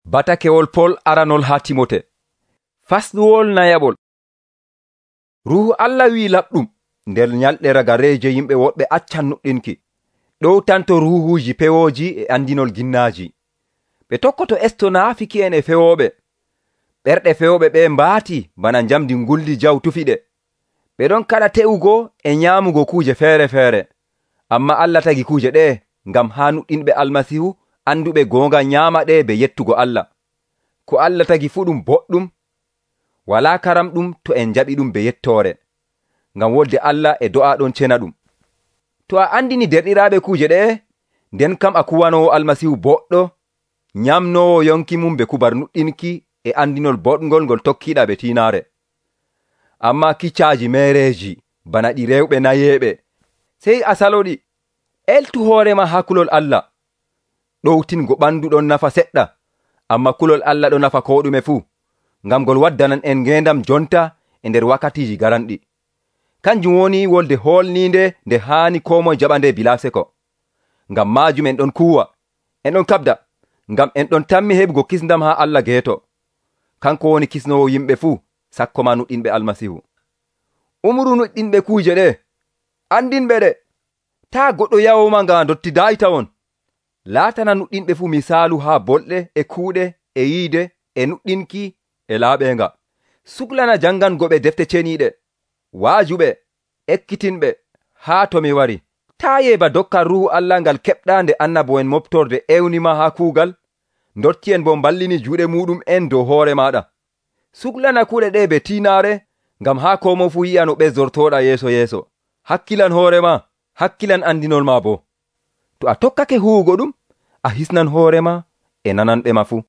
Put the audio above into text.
Batakewol Pol aranol ha Timote. Fasluwol nayaɓol. Ruhu Allah wi laɓɗum nder nyalɗe ragareje yimɓe woɗɓe accan nuɗɗinki. Ɗowtanto ruhuji pewoji e andinol ginnaji. Ɓe tokkoto esto naafiki en e fewoɓe. Ɓerɗe fewoɓe ɓe mbaati bana jamdi nguldi jaw tufiɗe. Ɓe ɗon kaɗa te'ugo e nyamugo kuje feere. Amma Allah tagi kuje ɗe ngam ha nuɗɗinɓe Almasihu anduɓe gonga nyama ɗe be yettugo Allah. Ko Allah tagi fu ɗum boɗɗum, wala karam ɗum to en jaɓi ɗum be yettore. Ngam wolde Allah e do'a ɗon cena ɗum. To a andini derɗiraɓe kuje ɗe, nden kam a kuwanowo Almasihu boɗɗo, nyamnowo yonki mum be kubar nuɗɗinki e andinol boɗgol ngol tokkiɗa be tinare. Amma kiccaji mereji bana ɗi rewɓe nayeɓe, sey a saloɗi. Eltu hoorema ha kulol Allah. Ɗowtingo ɓandu ɗon nafa seɗɗa, amma kulol Allah ɗo nafa ko ɗume fu, ngam gol waddanan en ngendam jonta e nder wakkatiji garanɗi. Kanjum woni wolde holninde nde haani ko moye jaɓande bila seko. Ngam majum en ɗon kuwa, en ɗon kabda, ngam en ɗon tammi heɓugo kisndam ha Allah geeto. Kanko woni kisnowo yimɓe fu, sakko ma nuɗɗinɓe Almasihu. Umru nuɗɗinɓe kuje ɗe, andinɓe ɗe. Ta goɗɗo yawoma nga dotti daytawon. Laatana nuɗɗinɓe fu misalu ha bolɗe e kuuɗe e yiide e nuɗɗinki e laaɓenga. Suklana jangangoɓe defte ceniɗe, waajuɓe, ekkitinɓe ha to mi wari. Ta yeba dokkal ruhu Allah ngal keɓɗa nde annabo en moftorde ewnima ha kuugal, dotti en bo ballini juuɗe muɗum en dow hoore maɗa. Suklana kuuɗe ɗe be tinare, ngam ha komo fu yi'a no ɓesdortoɗa yeso. Hakkilan hoorema, hakkilan andinol ma bo. To a tokkake huwugo ɗum, a hisnan hoorema e nananɓe ma fu.